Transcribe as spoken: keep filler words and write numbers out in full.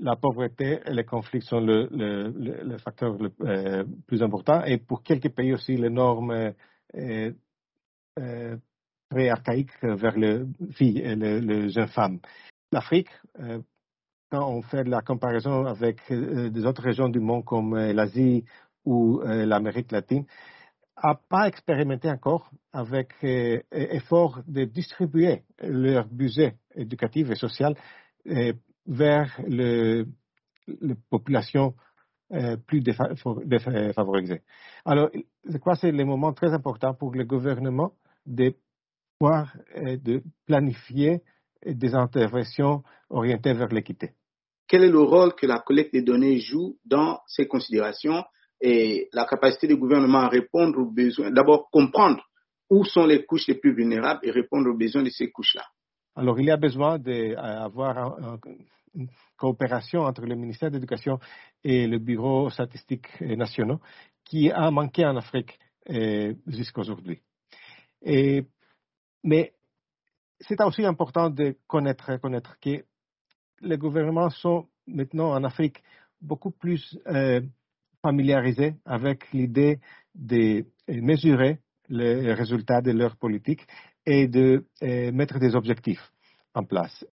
la pauvreté et les conflits sont le, le, le, le facteur le euh, plus important. Et pour quelques pays aussi, les normes euh, euh, très archaïques vers les filles et les, les jeunes femmes. L'Afrique, euh, quand on fait la comparaison avec euh, des autres régions du monde comme euh, l'Asie ou euh, l'Amérique latine, n'a pas expérimenté encore avec euh, effort de distribuer leur budget éducatif et social euh, vers le, les populations euh, plus défa- défavorisées. Alors, je crois que c'est le moment très important pour le gouvernement de pouvoir euh, de planifier des interventions orientées vers l'équité. Quel est le rôle que la collecte des données joue dans ces considérations et la capacité du gouvernement à répondre aux besoins, d'abord comprendre où sont les couches les plus vulnérables et répondre aux besoins de ces couches-là? Alors, il y a besoin d'avoir une coopération entre le ministère de l'Éducation et le Bureau statistique national qui a manqué en Afrique euh, jusqu'à aujourd'hui. Et, mais c'est aussi important de connaître, connaître que les gouvernements sont maintenant en Afrique beaucoup plus euh, familiarisés avec l'idée de mesurer les résultats de leur politique et de euh, mettre des objectifs en place.